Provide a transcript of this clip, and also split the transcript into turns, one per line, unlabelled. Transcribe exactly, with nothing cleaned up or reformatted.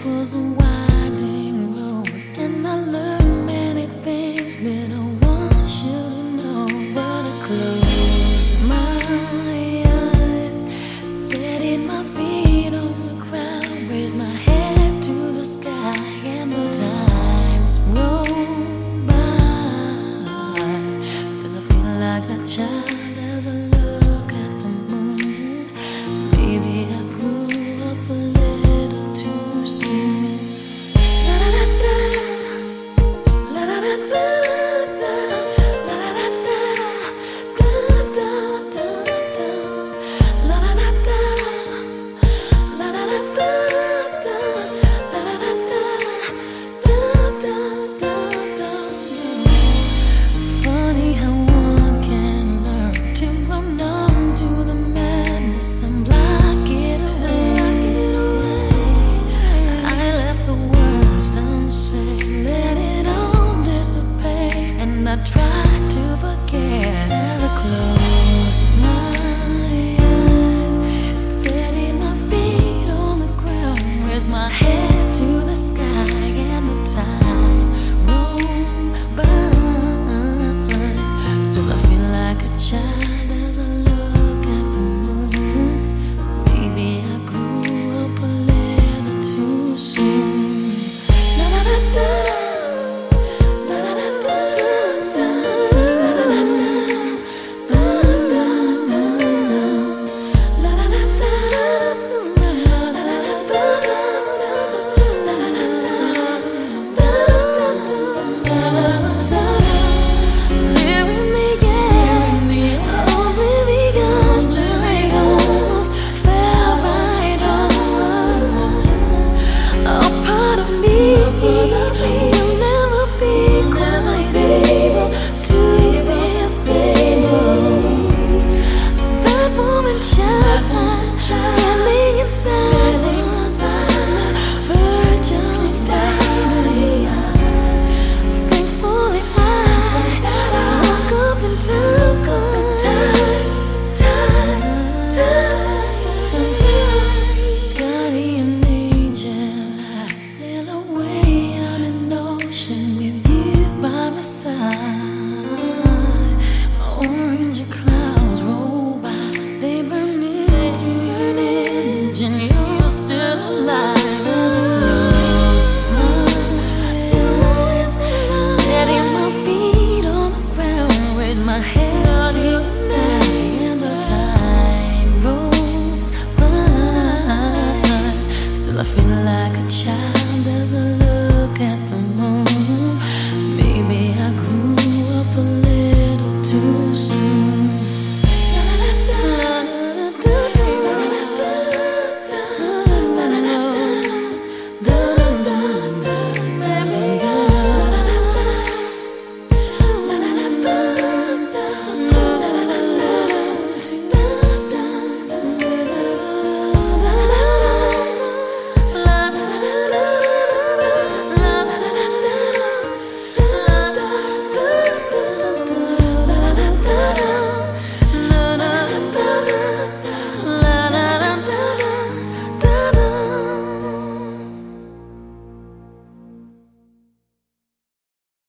was a winding road, and I learned many things little one should know. But I closed my eyes, steadied my feet on the ground, raised my head to the sky, and the times roll by. Still I feel like that child as I look at the moon. Maybe I grew up a little too soon. La da da da, la da da da da, la da da da da da da, la da da da, la da da da da, la da da da da da da. Funny how one can learn to run on to the madness and block it away. I left the words unsaid, let it all dissipate, and I tried to forget as I closed my eyes, steadied my feet on the ground, raised my head to the sky, and the time rolled by. Still I feel like a child as I look at the moon. Maybe I grew up a little too soon. La da da da, la da da da da, la da da da, la da da da, la da da da, la da da da, la da da da. Live with me, yeah. Oblivious, I almost fell right over. A part of me will never be quite able to be stable. That moment shines, feeling inside was on the verge of dying. Thankfully, I woke up in time, time, time. Guardian angel, I sail away on an ocean with you by my side. Orange clouds roll by, they burn me to your image, and you're still alive. As I close my eyes, steady my feet on the ground, raise my head to the sky, and the time rolls by. Still I feel like a child as I look